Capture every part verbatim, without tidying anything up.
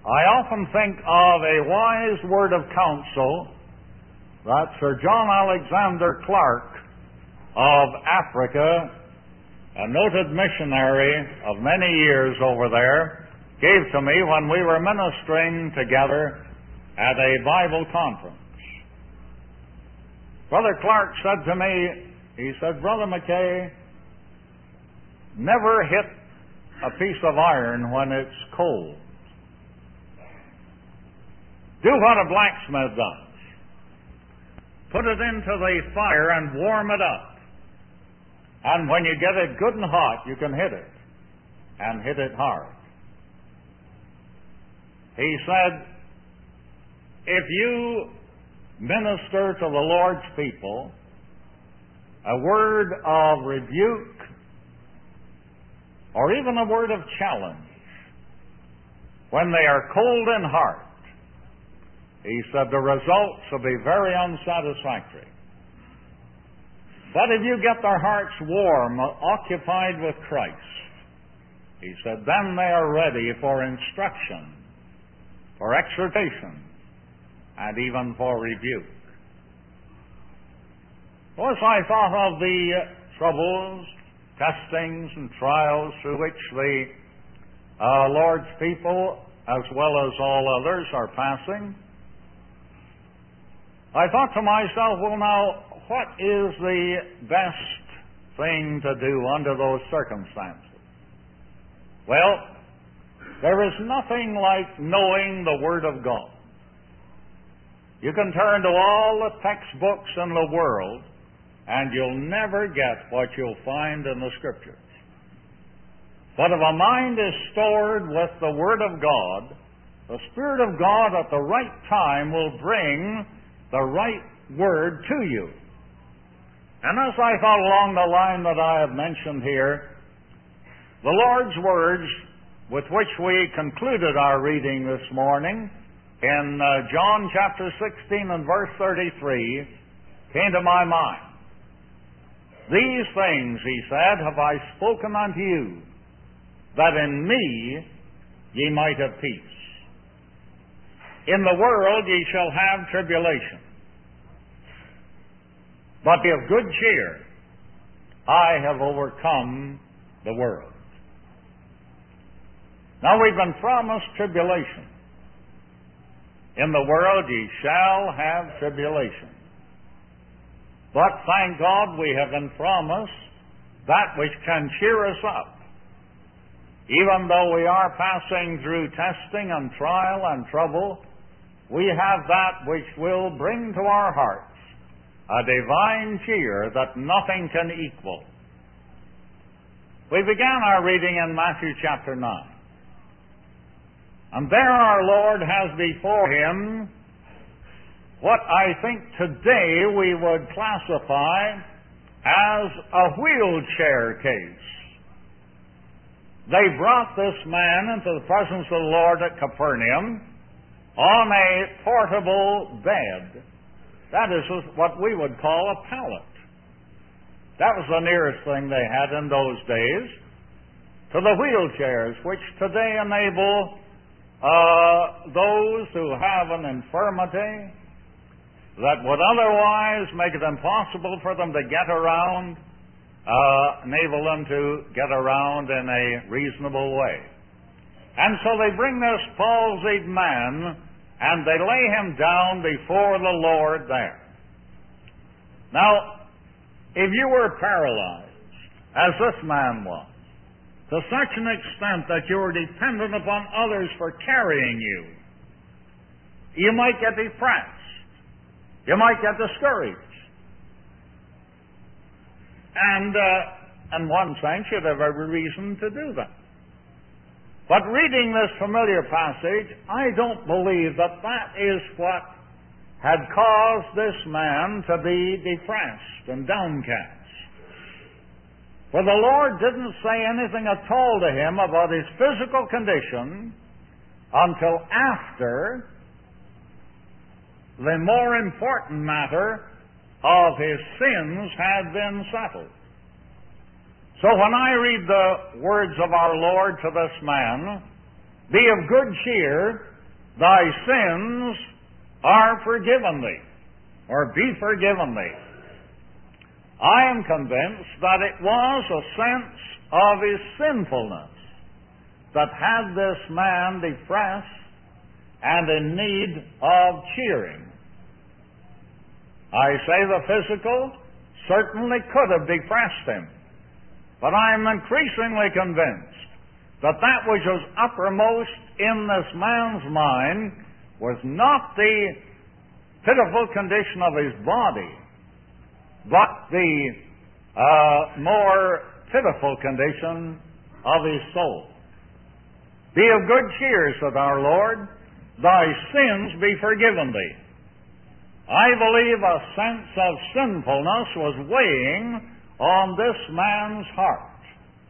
I often think of a wise word of counsel that Sir John Alexander Clark of Africa, a noted missionary of many years over there, gave to me when we were ministering together at a Bible conference. Brother Clark said to me, he said, "Brother McKay, never hit a piece of iron when it's cold. Do what a blacksmith does. Put it into the fire and warm it up. And when you get it good and hot, you can hit it, and hit it hard." He said, if you minister to the Lord's people a word of rebuke or even a word of challenge when they are cold in heart, he said, the results will be very unsatisfactory. But if you get their hearts warm, occupied with Christ, he said, then they are ready for instruction, for exhortation, and even for rebuke. As I thought of the troubles, testings, and trials through which the uh, Lord's people, as well as all others, are passing, I thought to myself, well now, what is the best thing to do under those circumstances? Well, there is nothing like knowing the Word of God. You can turn to all the textbooks in the world, and you'll never get what you'll find in the Scriptures. But if a mind is stored with the Word of God, the Spirit of God at the right time will bring the right Word to you. And as I thought along the line that I have mentioned here, the Lord's words with which we concluded our reading this morning in uh, John chapter sixteen and verse thirty-three came to my mind. These things, he said, have I spoken unto you, that in me ye might have peace. In the world ye shall have tribulation. But be of good cheer, I have overcome the world. Now we've been promised tribulation. In the world ye shall have tribulation. But thank God we have been promised that which can cheer us up. Even though we are passing through testing and trial and trouble, we have that which will bring to our hearts a divine cheer that nothing can equal. We began our reading in Matthew chapter nine. And there our Lord has before him what I think today we would classify as a wheelchair case. They brought this man into the presence of the Lord at Capernaum on a portable bed. That is what we would call a pallet. That was the nearest thing they had in those days to the wheelchairs, which today enable uh, those who have an infirmity that would otherwise make it impossible for them to get around, uh, enable them to get around in a reasonable way. And so they bring this palsied man and they lay him down before the Lord there. Now, if you were paralyzed, as this man was, to such an extent that you were dependent upon others for carrying you, you might get depressed. You might get discouraged. And uh, in one sense, you'd have every reason to do that. But reading this familiar passage, I don't believe that that is what had caused this man to be depressed and downcast. For the Lord didn't say anything at all to him about his physical condition until after the more important matter of his sins had been settled. So when I read the words of our Lord to this man, be of good cheer, thy sins are forgiven thee, or be forgiven thee. I am convinced that it was a sense of his sinfulness that had this man depressed and in need of cheering. I say the physical certainly could have depressed him, but I am increasingly convinced that that which was uppermost in this man's mind was not the pitiful condition of his body, but the uh, more pitiful condition of his soul. Be of good cheer, said our Lord, thy sins be forgiven thee. I believe a sense of sinfulness was weighing on this man's heart.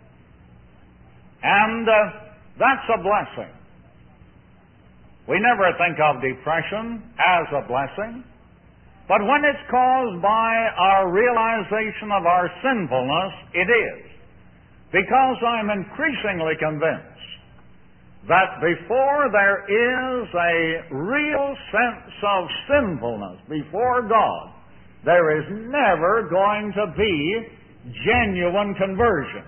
And uh, that's a blessing. We never think of depression as a blessing, but when it's caused by our realization of our sinfulness, it is. Because I'm increasingly convinced that before there is a real sense of sinfulness before God, there is never going to be genuine conversion.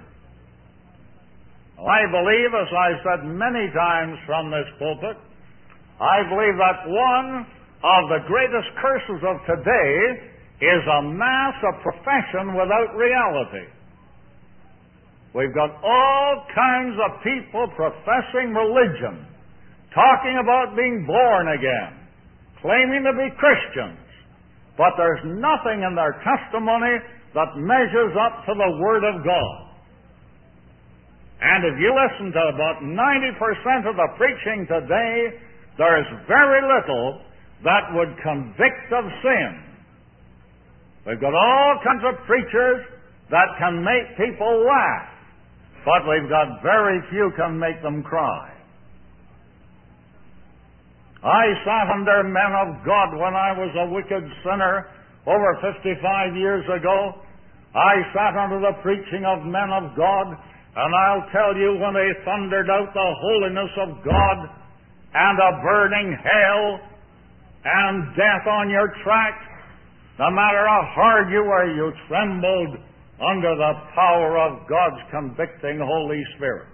I believe, as I've said many times from this pulpit, I believe that one of the greatest curses of today is a mass of profession without reality. We've got all kinds of people professing religion, talking about being born again, claiming to be Christians, but there's nothing in their testimony that measures up to the Word of God. And if you listen to about ninety percent of the preaching today, there is very little that would convict of sin. We've got all kinds of preachers that can make people laugh, but we've got very few can make them cry. I sat under men of God when I was a wicked sinner over fifty-five years ago. I sat under the preaching of men of God, and I'll tell you, when they thundered out the holiness of God and a burning hell and death on your track, no matter how hard you were, you trembled under the power of God's convicting Holy Spirit.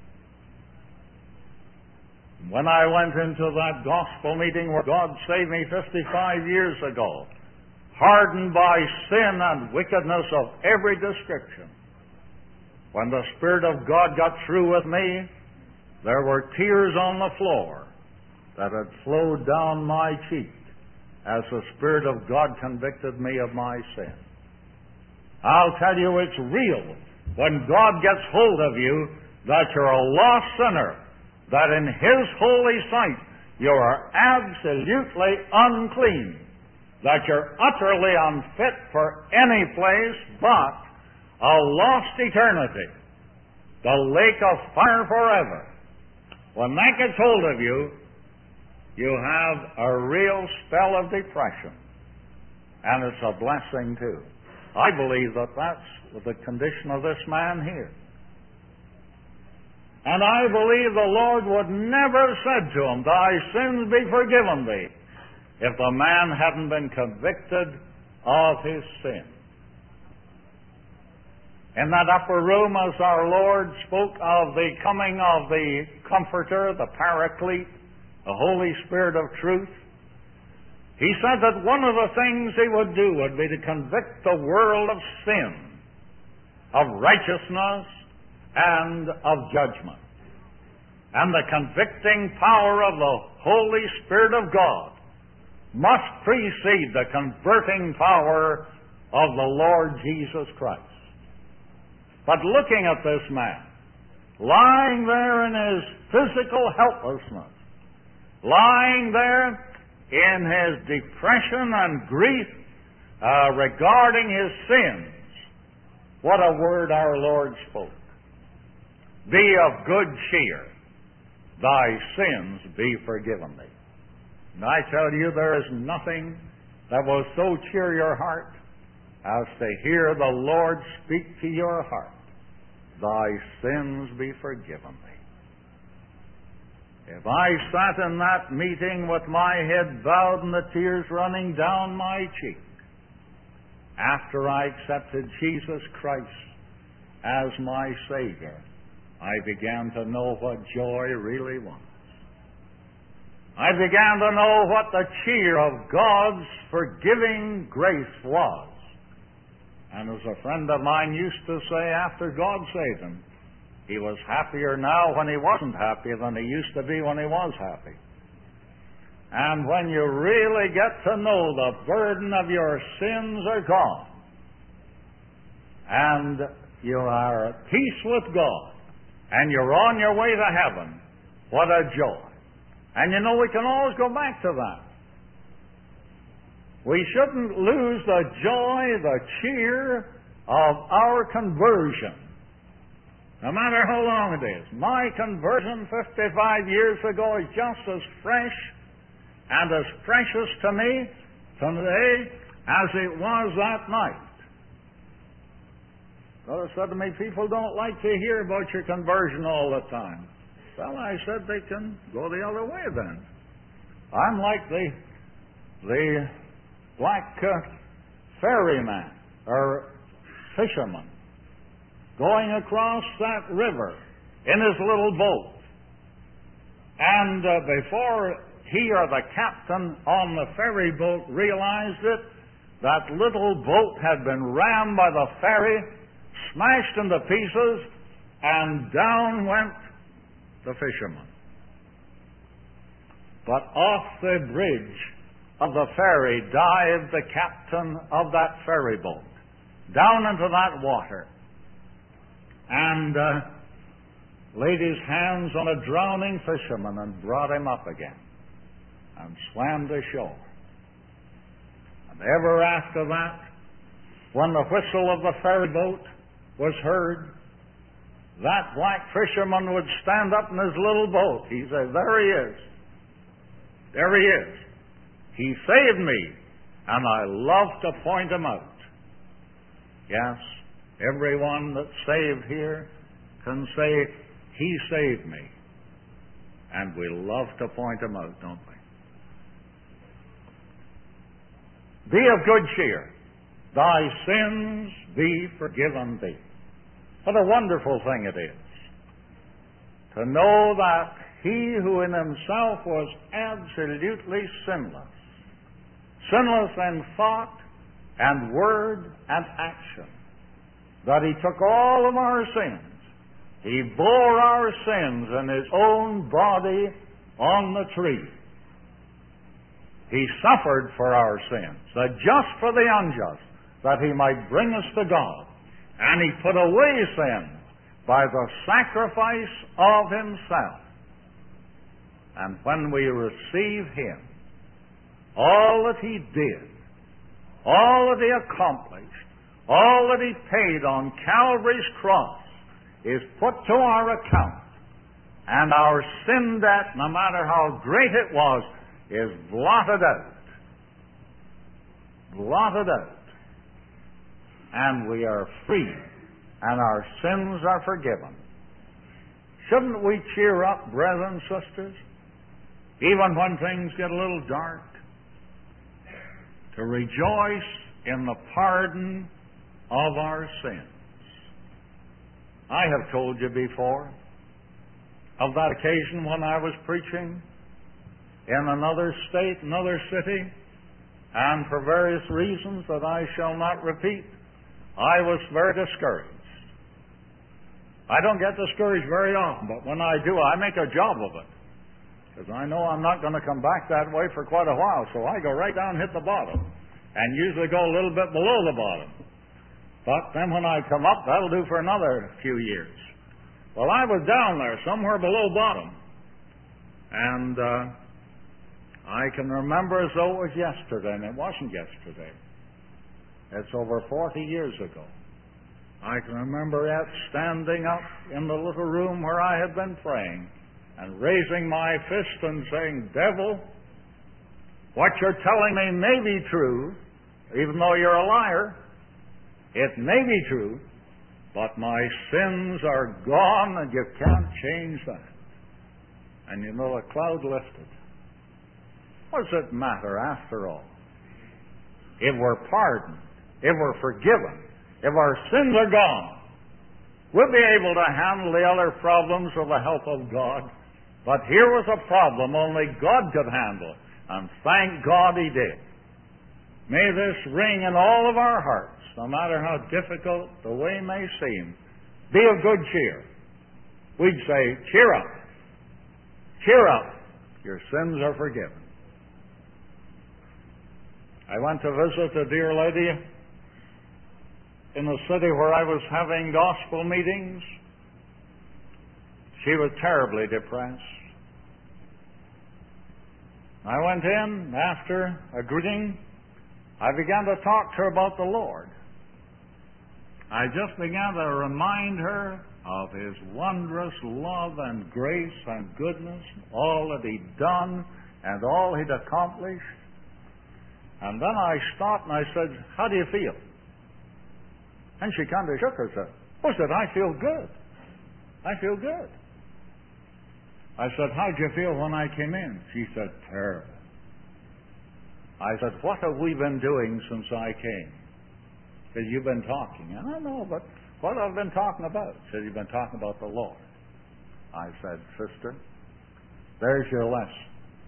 When I went into that gospel meeting where God saved me fifty-five years ago, hardened by sin and wickedness of every description, when the Spirit of God got through with me, there were tears on the floor that had flowed down my cheek as the Spirit of God convicted me of my sin. I'll tell you, it's real when God gets hold of you that you're a lost sinner, that in His holy sight you are absolutely unclean, that you're utterly unfit for any place but a lost eternity, the lake of fire forever. When that gets hold of you, you have a real spell of depression, and it's a blessing too. I believe that that's the condition of this man here. And I believe the Lord would never have said to him, thy sins be forgiven thee, if the man hadn't been convicted of his sin. In that upper room, as our Lord spoke of the coming of the Comforter, the Paraclete, the Holy Spirit of truth, He said that one of the things He would do would be to convict the world of sin, of righteousness, and of judgment. And the convicting power of the Holy Spirit of God must precede the converting power of the Lord Jesus Christ. But looking at this man, lying there in his physical helplessness, lying there in his depression and grief uh, regarding his sins, what a word our Lord spoke. Be of good cheer, thy sins be forgiven thee. And I tell you, there is nothing that will so cheer your heart as to hear the Lord speak to your heart, thy sins be forgiven thee. If I sat in that meeting with my head bowed and the tears running down my cheek, after I accepted Jesus Christ as my Savior, I began to know what joy really was. I began to know what the cheer of God's forgiving grace was. And as a friend of mine used to say, after God saved him, he was happier now when he wasn't happy than he used to be when he was happy. And when you really get to know the burden of your sins are gone, and you are at peace with God, and you're on your way to heaven, what a joy. And you know, we can always go back to that. We shouldn't lose the joy, the cheer of our conversion, no matter how long it is. My conversion fifty-five years ago is just as fresh and as precious to me today as it was that night. Well, it said to me, people don't like to hear about your conversion all the time. Well, I said they can go the other way then. I'm like the the black uh, ferryman or fisherman going across that river in his little boat. And uh, before he or the captain on the ferry boat realized it, that little boat had been rammed by the ferry, smashed into pieces, and down went the fisherman. But off the bridge of the ferry dived the captain of that ferry boat, down into that water, and uh, laid his hands on a drowning fisherman and brought him up again and swam to shore. And ever after that, when the whistle of the ferry boat was heard, that black fisherman would stand up in his little boat. He'd say, there he is. There he is. He saved me, and I love to point him out. Yes, everyone that's saved here can say, he saved me. And we love to point him out, don't we? Be of good cheer. Thy sins be forgiven thee. What a wonderful thing it is to know that he who in himself was absolutely sinless, sinless in thought and word and action, that he took all of our sins, he bore our sins in his own body on the tree. He suffered for our sins, the just for the unjust, that he might bring us to God. And he put away sin by the sacrifice of himself. And when we receive him, all that he did, all that he accomplished, all that he paid on Calvary's cross is put to our account. And our sin debt, no matter how great it was, is blotted out. Blotted out. And we are free, and our sins are forgiven. Shouldn't we cheer up, brethren, sisters, even when things get a little dark, to rejoice in the pardon of our sins? I have told you before of that occasion when I was preaching in another state, another city, and for various reasons that I shall not repeat, I was very discouraged. I don't get discouraged very often, but when I do, I make a job of it. Because I know I'm not going to come back that way for quite a while, so I go right down and hit the bottom, and usually go a little bit below the bottom. But then when I come up, that'll do for another few years. Well, I was down there, somewhere below bottom, and uh, I can remember as though it was yesterday, and it wasn't yesterday. It's over forty years ago. I can remember yet standing up in the little room where I had been praying and raising my fist and saying, devil, what you're telling me may be true, even though you're a liar. It may be true, but my sins are gone and you can't change that. And you know, the cloud lifted. What does it matter after all? If we're pardoned, if we're forgiven, if our sins are gone, we'll be able to handle the other problems with the help of God. But here was a problem only God could handle, and thank God He did. May this ring in all of our hearts, no matter how difficult the way may seem. Be of good cheer. We'd say, cheer up. Cheer up. Your sins are forgiven. I went to visit a dear lady in the city where I was having gospel meetings. She was terribly depressed. I went in after a greeting. I began to talk to her about the Lord. I just began to remind her of His wondrous love and grace and goodness, all that He'd done and all He'd accomplished. And then I stopped and I said, how do you feel? And she kind of shook herself. Oh, said, I feel good. I feel good. I said, how'd you feel when I came in? She said, terrible. I said, what have we been doing since I came? Because you've been talking. I don't know, but what have I been talking about? She said, you've been talking about the Lord. I said, sister, there's your lesson.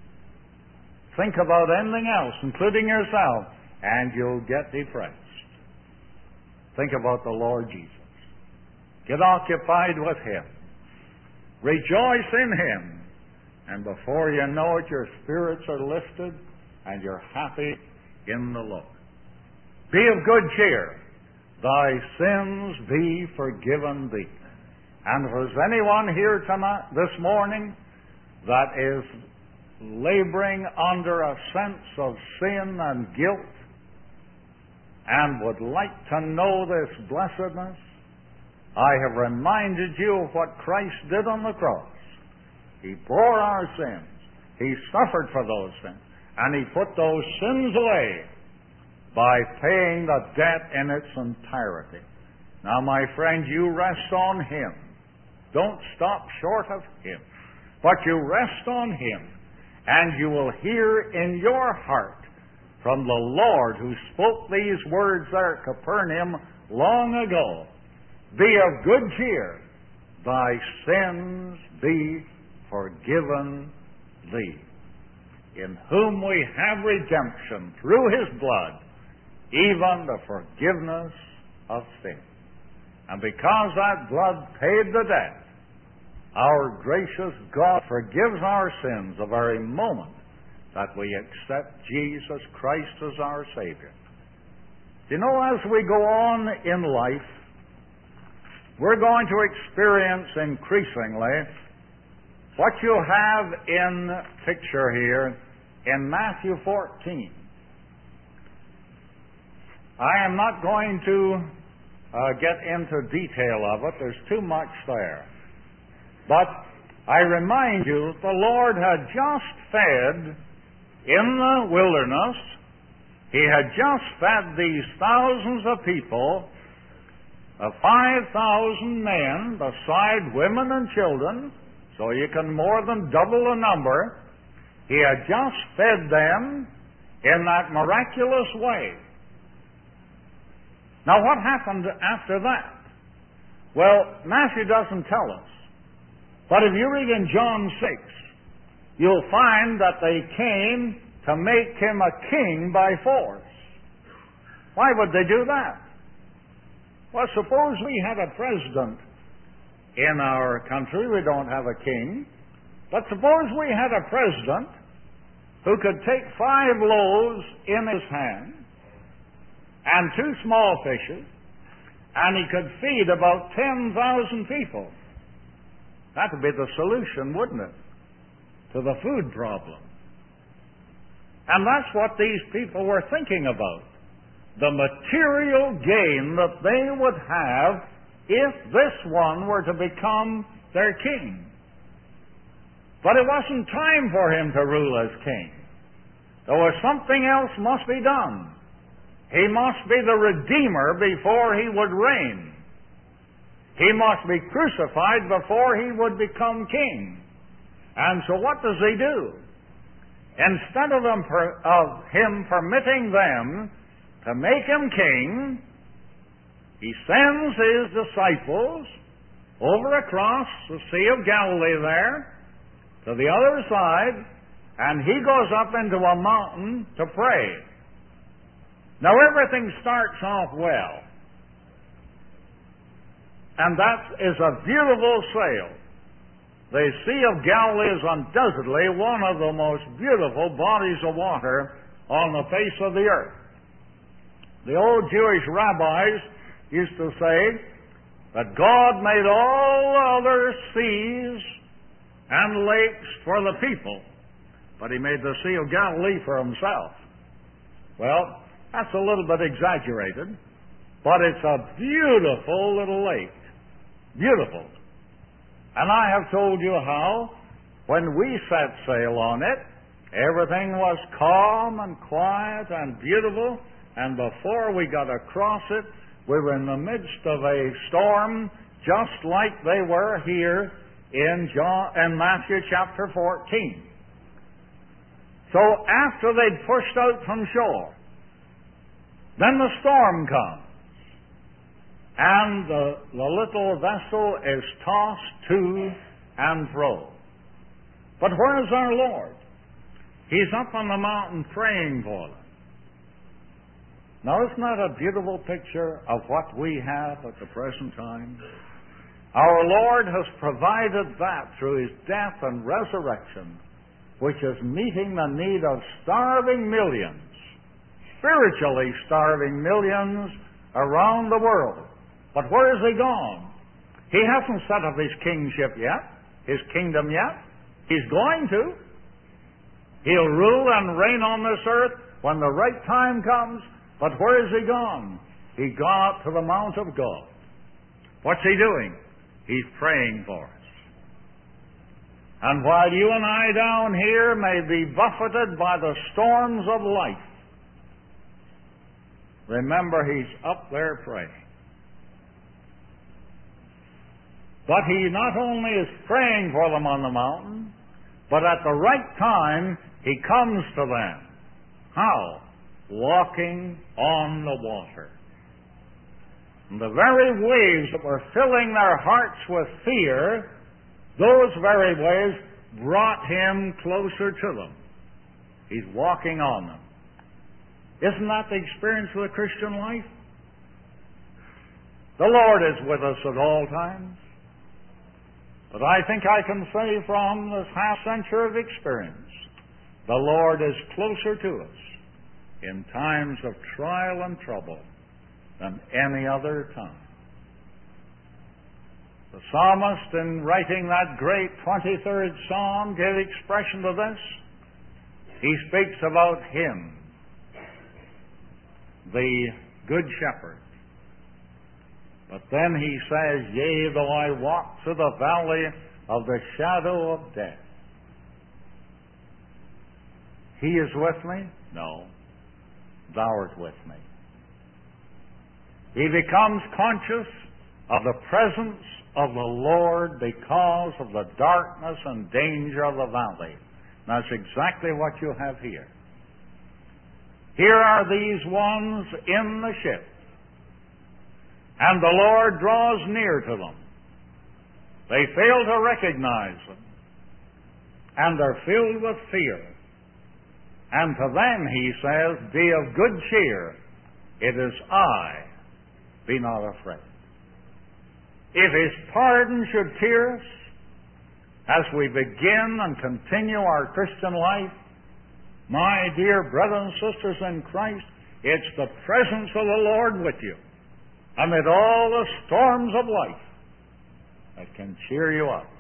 Think about anything else, including yourself, and you'll get depressed. Think about the Lord Jesus. Get occupied with Him. Rejoice in Him. And before you know it, your spirits are lifted and you're happy in the Lord. Be of good cheer. Thy sins be forgiven thee. And if there's anyone here tonight, this morning, that is laboring under a sense of sin and guilt and would like to know this blessedness, I have reminded you of what Christ did on the cross. He bore our sins. He suffered for those sins. And He put those sins away by paying the debt in its entirety. Now, my friend, you rest on Him. Don't stop short of Him. But you rest on Him, and you will hear in your heart from the Lord who spoke these words there at Capernaum long ago. Be of good cheer. Thy sins be forgiven thee. In whom we have redemption through His blood, even the forgiveness of sin. And because that blood paid the debt, our gracious God forgives our sins the very moment that we accept Jesus Christ as our Savior. You know, as we go on in life, we're going to experience increasingly what you have in picture here in Matthew fourteen. I am not going to uh, get into detail of it. There's too much there. But I remind you, the Lord had just fed in the wilderness. He had just fed these thousands of people, of five thousand men, beside women and children, so you can more than double the number. He had just fed them in that miraculous way. Now, what happened after that? Well, Matthew doesn't tell us. But if you read in John six, you'll find that they came to make Him a king by force. Why would they do that? Well, suppose we had a president in our country. We don't have a king. But suppose we had a president who could take five loaves in his hand and two small fishes, and he could feed about ten thousand people. That would be the solution, wouldn't it, to the food problem? And that's what these people were thinking about. The material gain that they would have if this one were to become their king. But it wasn't time for him to rule as king. There was something else must be done. He must be the Redeemer before he would reign. He must be crucified before he would become king. And so what does he do? Instead of, them per, of him permitting them to make him king, he sends his disciples over across the Sea of Galilee there to the other side, and he goes up into a mountain to pray. Now everything starts off well, and that is a beautiful sail. The Sea of Galilee is undoubtedly one of the most beautiful bodies of water on the face of the earth. The old Jewish rabbis used to say that God made all other seas and lakes for the people, but he made the Sea of Galilee for himself. Well, that's a little bit exaggerated, but it's a beautiful little lake. Beautiful. And I have told you how, when we set sail on it, everything was calm and quiet and beautiful, and before we got across it, we were in the midst of a storm, just like they were here in John, in Matthew chapter fourteen. So after they'd pushed out from shore, then the storm comes, and the, the little vessel is tossed to and fro. But where is our Lord? He's up on the mountain praying for them. Now, isn't that a beautiful picture of what we have at the present time? Our Lord has provided that through his death and resurrection, which is meeting the need of starving millions, spiritually starving millions around the world. But where has he gone? He hasn't set up his kingship yet, his kingdom yet. He's going to. He'll rule and reign on this earth when the right time comes. But where has he gone? He gone up to the Mount of God. What's he doing? He's praying for us. And while you and I down here may be buffeted by the storms of life, remember he's up there praying. But he not only is praying for them on the mountain, but at the right time, he comes to them. How? Walking on the water. And the very waves that were filling their hearts with fear, those very waves brought him closer to them. He's walking on them. Isn't that the experience of the Christian life? The Lord is with us at all times. But I think I can say from this half century of experience, the Lord is closer to us in times of trial and trouble than any other time. The psalmist, in writing that great twenty-third Psalm, gave expression to this. He speaks about him, the Good Shepherd. But then he says, yea, though I walk through the valley of the shadow of death. He is with me? No. Thou art with me. He becomes conscious of the presence of the Lord because of the darkness and danger of the valley. That's exactly what you have here. Here are these ones in the ship, and the Lord draws near to them. They fail to recognize them, and they're filled with fear. And to them, he says, be of good cheer. It is I. Be not afraid. If his pardon should tear us as we begin and continue our Christian life, my dear brothers and sisters in Christ, it's the presence of the Lord with you amid all the storms of life that can cheer you up.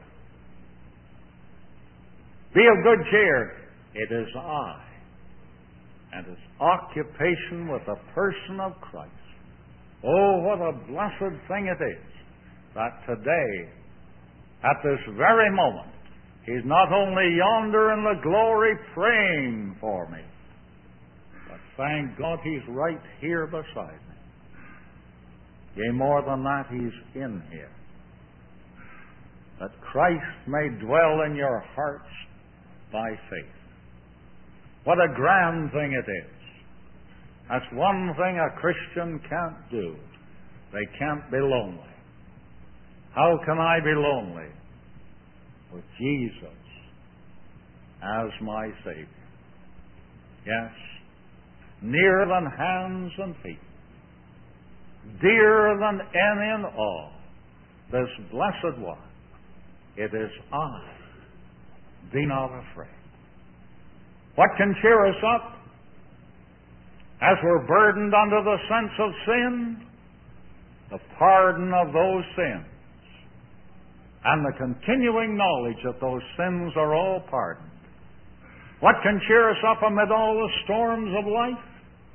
Be of good cheer. It is I. And its occupation with the person of Christ. Oh, what a blessed thing it is that today, at this very moment, he's not only yonder in the glory praying for me, but thank God he's right here beside me. Yea, more than that, he's in here. that Christ may dwell in your hearts by faith. What a grand thing it is. That's one thing a Christian can't do. They can't be lonely. How can I be lonely? With Jesus as my Savior. Yes, nearer than hands and feet, dearer than any and all, this blessed one, it is I. Be not afraid. What can cheer us up as we're burdened under the sense of sin? The pardon of those sins and the continuing knowledge that those sins are all pardoned. What can cheer us up amid all the storms of life?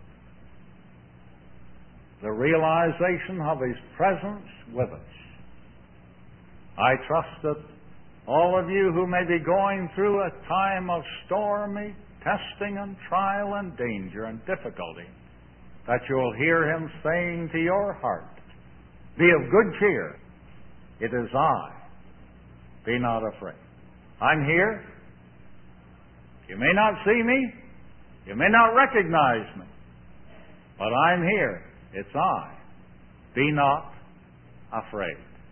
The realization of His presence with us. I trust that all of you who may be going through a time of stormy testing and trial and danger and difficulty, that you'll hear Him saying to your heart, be of good cheer. It is I. Be not afraid. I'm here. You may not see me. You may not recognize me. But I'm here. It's I. Be not afraid.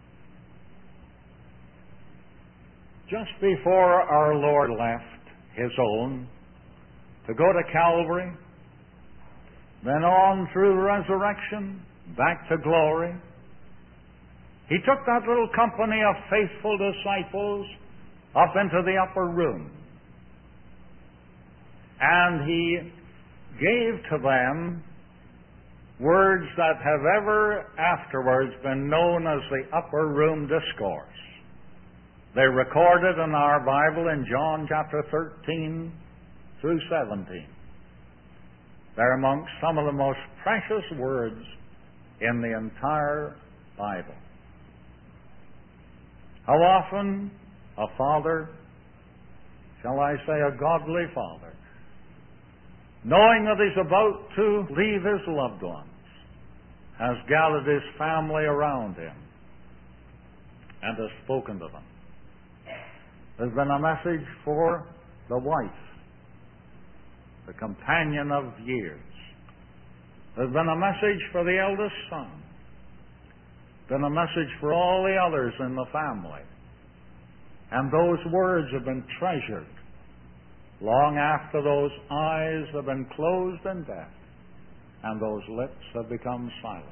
Just before our Lord left His own to go to Calvary, then on through resurrection, back to glory, He took that little company of faithful disciples up into the upper room. And He gave to them words that have ever afterwards been known as the Upper Room Discourse. They're recorded in our Bible in John chapter thirteen through seventeen. They're amongst some of the most precious words in the entire Bible. How often a father, shall I say a godly father, knowing that he's about to leave his loved ones, has gathered his family around him and has spoken to them. There's been a message for the wife, the companion of years. There's been a message for the eldest son. Been a message for all the others in the family. And those words have been treasured long after those eyes have been closed in death and those lips have become silent.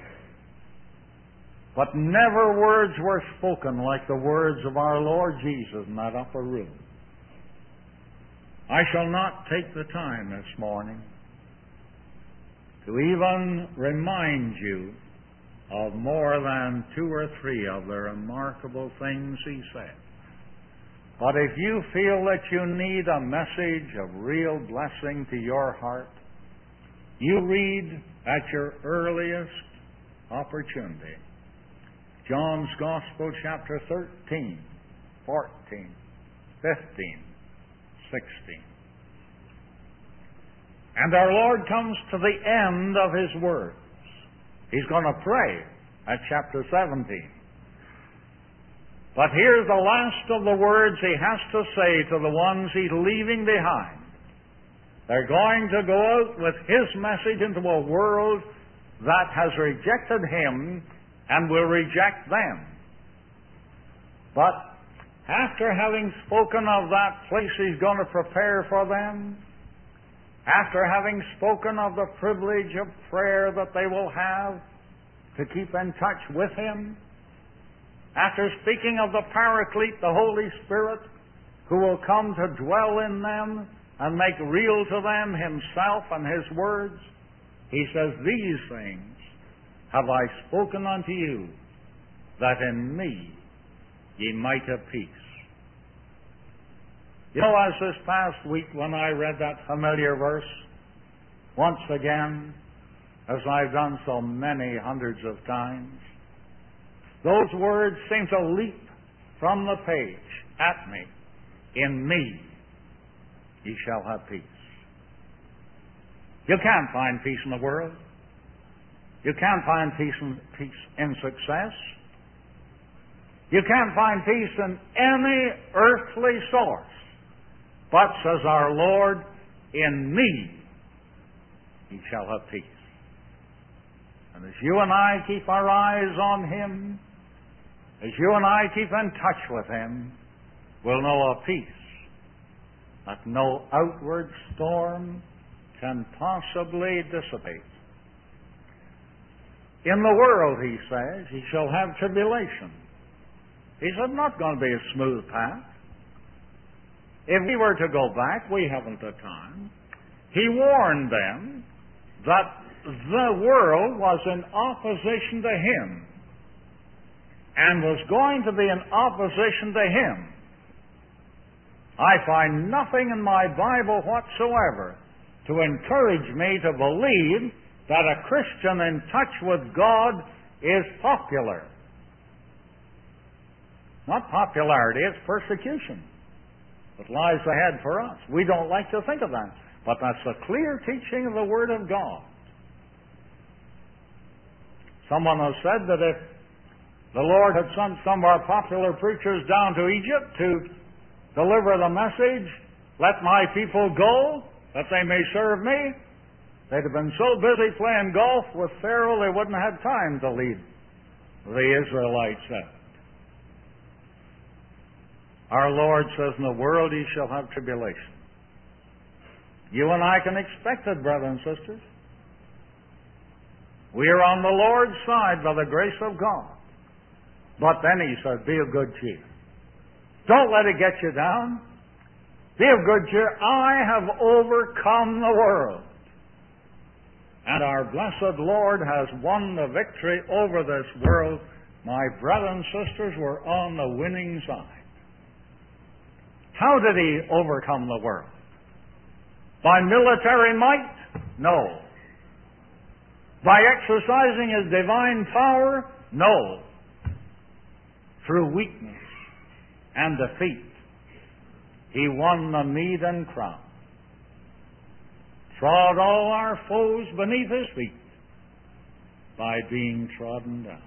But never words were spoken like the words of our Lord Jesus in that upper room. I shall not take the time this morning to even remind you of more than two or three of the remarkable things He said. But if you feel that you need a message of real blessing to your heart, you read at your earliest opportunity John's Gospel, chapter thirteen, fourteen, fifteen, sixteen. And our Lord comes to the end of His words. He's going to pray at chapter seventeen. But here's the last of the words He has to say to the ones He's leaving behind. They're going to go out with His message into a world that has rejected Him and will reject them. But after having spoken of that place He's going to prepare for them, after having spoken of the privilege of prayer that they will have to keep in touch with Him, after speaking of the Paraclete, the Holy Spirit, who will come to dwell in them and make real to them Himself and His words, He says, these things have I spoken unto you, that in me ye might have peace. You know, as this past week when I read that familiar verse, once again, as I've done so many hundreds of times, those words seem to leap from the page at me. In me ye shall have peace. You can't find peace in the world. You can't find peace in, peace in success. You can't find peace in any earthly source. But, says our Lord, in me ye shall have peace. And as you and I keep our eyes on Him, as you and I keep in touch with Him, we'll know a peace that no outward storm can possibly dissipate. In the world, He says, ye shall have tribulation. He said, not going to be a smooth path. If we were to go back, we haven't the time. He warned them that the world was in opposition to Him and was going to be in opposition to Him. I find nothing in my Bible whatsoever to encourage me to believe that a Christian in touch with God is popular. Not popularity, it's persecution that lies ahead for us. We don't like to think of that, but that's the clear teaching of the Word of God. Someone has said that if the Lord had sent some of our popular preachers down to Egypt to deliver the message, let my people go, that they may serve me, they'd have been so busy playing golf with Pharaoh they wouldn't have had time to lead the Israelites out. Our Lord says, in the world ye shall have tribulation. You and I can expect it, brothers and sisters. We are on the Lord's side by the grace of God. But then He says, be of good cheer. Don't let it get you down. Be of good cheer. I have overcome the world. And our blessed Lord has won the victory over this world. My brothers and sisters, were on the winning side. How did He overcome the world? By military might? No. By exercising His divine power? No. Through weakness and defeat, He won the meed and crown. Trod all our foes beneath His feet by being trodden down.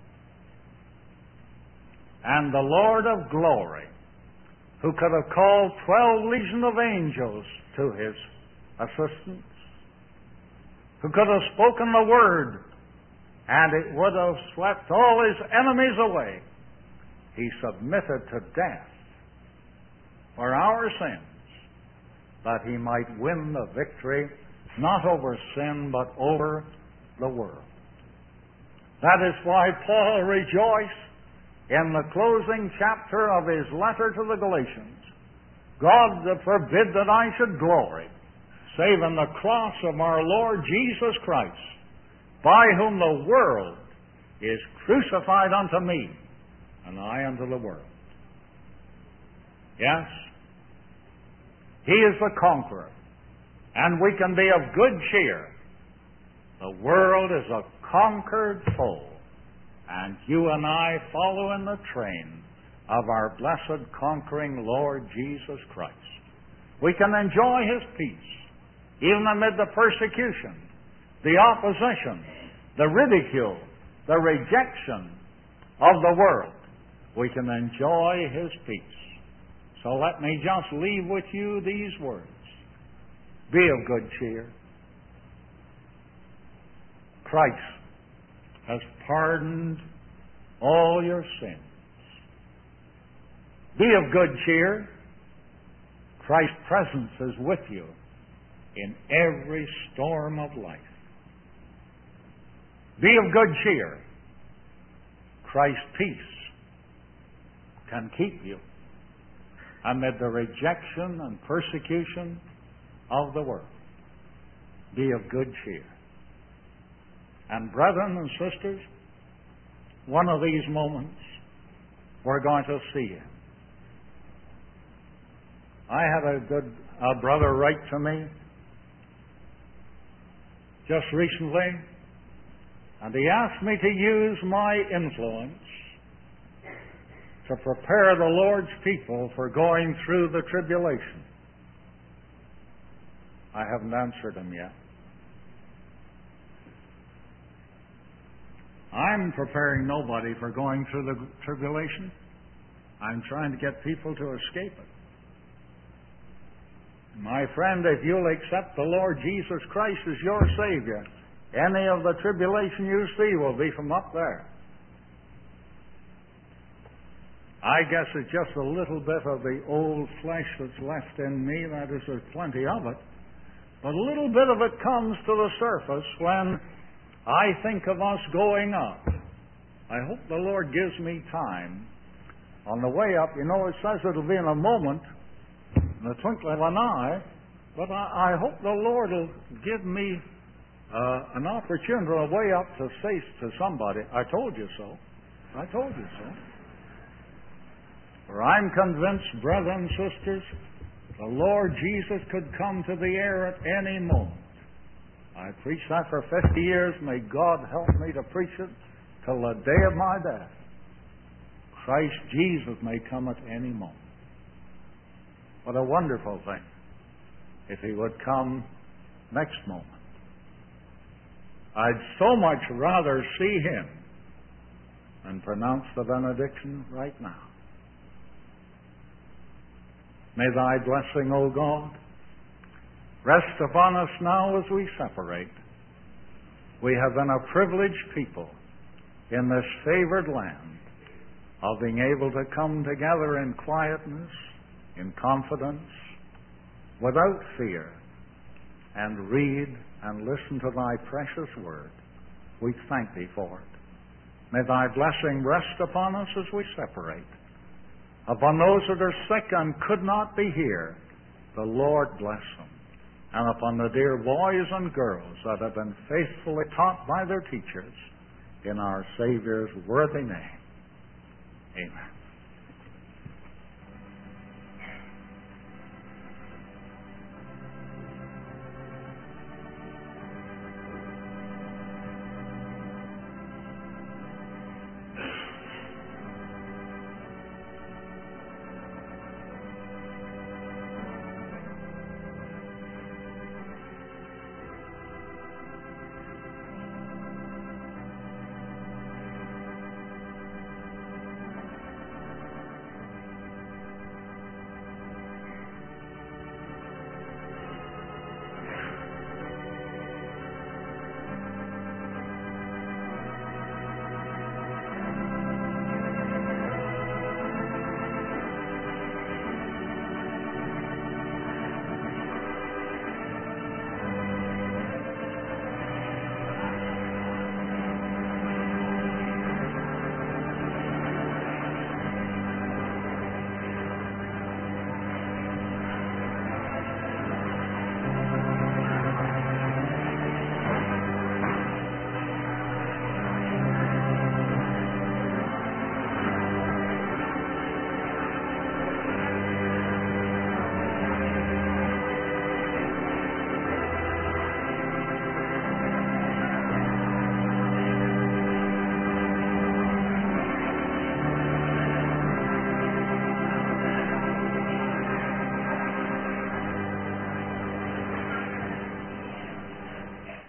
And the Lord of glory, who could have called twelve legions of angels to His assistance, who could have spoken the word, and it would have swept all His enemies away, He submitted to death for our sins, that He might win the victory, not over sin, but over the world. That is why Paul rejoiced in the closing chapter of his letter to the Galatians. God forbid that I should glory, save in the cross of our Lord Jesus Christ, by whom the world is crucified unto me, and I unto the world. Yes, He is the conqueror, and we can be of good cheer. The world is a conquered foe, and you and I follow in the train of our blessed conquering Lord Jesus Christ. We can enjoy His peace, even amid the persecution, the opposition, the ridicule, the rejection of the world. We can enjoy His peace. So let me just leave with you these words. Be of good cheer. Christ has pardoned all your sins. Be of good cheer. Christ's presence is with you in every storm of life. Be of good cheer. Christ's peace can keep you amid the rejection and persecution of the world. Be of good cheer. And brethren and sisters, one of these moments we're going to see Him. I had a good a brother write to me just recently, and he asked me to use my influence to prepare the Lord's people for going through the tribulation. I haven't answered him yet. I'm preparing nobody for going through the tribulation. I'm trying to get people to escape it. My friend, if you'll accept the Lord Jesus Christ as your Savior, any of the tribulation you see will be from up there. I guess it's just a little bit of the old flesh that's left in me. That is, there's plenty of it. But a little bit of it comes to the surface when I think of us going up. I hope the Lord gives me time. On the way up, you know, it says it'll be in a moment, in the twinkling of an eye, but I, I hope the Lord will give me uh, an opportunity on the way up to say to somebody, I told you so. I told you so. For I'm convinced, brethren and sisters, the Lord Jesus could come to the air at any moment. I preached that for fifty years. May God help me to preach it till the day of my death. Christ Jesus may come at any moment. What a wonderful thing if He would come next moment. I'd so much rather see Him than pronounce the benediction right now. May Thy blessing, O God, rest upon us now as we separate. We have been a privileged people in this favored land of being able to come together in quietness, in confidence, without fear, and read and listen to Thy precious word. We thank Thee for it. May Thy blessing rest upon us as we separate. Upon those that are sick and could not be here, the Lord bless them. And upon the dear boys and girls that have been faithfully taught by their teachers, in our Savior's worthy name. Amen.